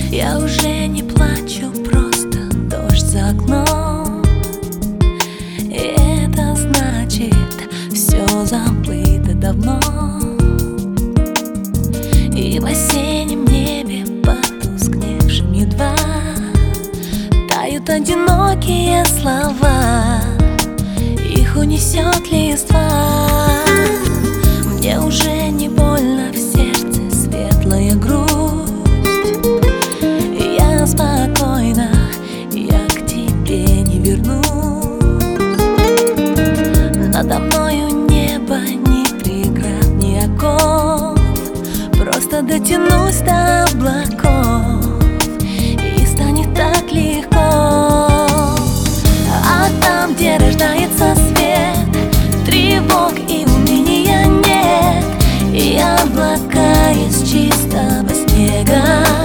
Я уже не плачу, просто дождь за окном. И это значит, все забыто давно. И в осеннем небе, потускневшем едва, тают одинокие слова, их унесет листва. Мне уже не больно в сердце, светлая грусть. Я спокойна, я к тебе не вернусь. Надо мною небо, ни преград, ни оков. Просто дотянусь до облаков, и станет так легко. А там, где рождается свет, тревог и уныния нет, и облака из чистого снега.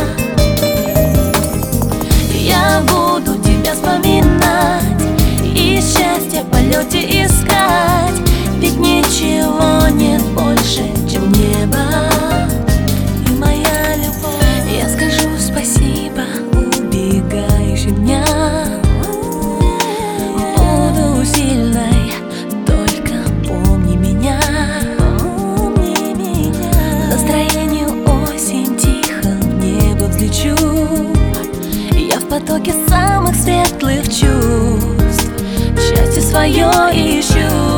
Я буду тебя вспоминать и счастье в полете искать, ведь ничего нет больше, чем небо и моя любовь. Я скажу спасибо убегающим дням. Буду сильной, только помни меня. Настроению осень, тихо в небо взлечу. Я в потоке самых светлых чувств счастье свое ищу.